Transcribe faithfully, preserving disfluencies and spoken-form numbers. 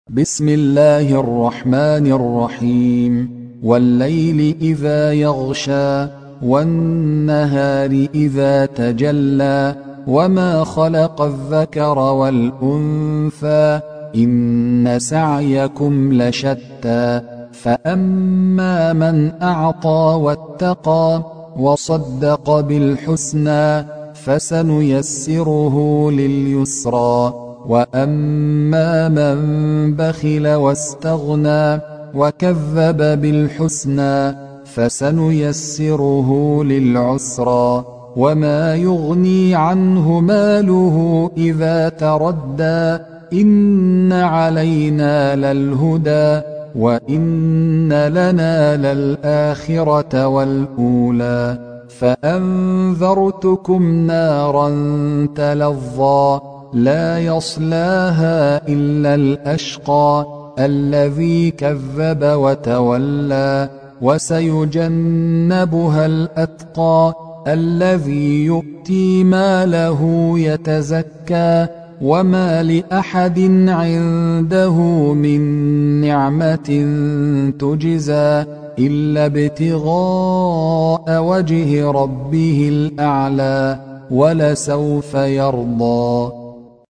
بسم الله الرحمن الرحيم والليل إذا يغشى والنهار إذا تجلى وما خلق الذكر والأنثى إن سعيكم لشتى فأما من أعطى واتقى وصدق بالحسنى فسنيسره لليسرى وأما من بخل واستغنى وكذب بالحسنى فسنيسره للعسرى وما يغني عنه ماله إذا تردى إن علينا للهدى وإن لنا للآخرة والأولى فأنذرتكم نارا تلظى لا يصلاها إلا الأشقى الذي كذب وتولى وسيجنبها الأتقى الذي يؤتي ماله يتزكى وما لأحد عنده من نعمة تجزى إلا ابتغاء وجه ربه الأعلى ولسوف يرضى.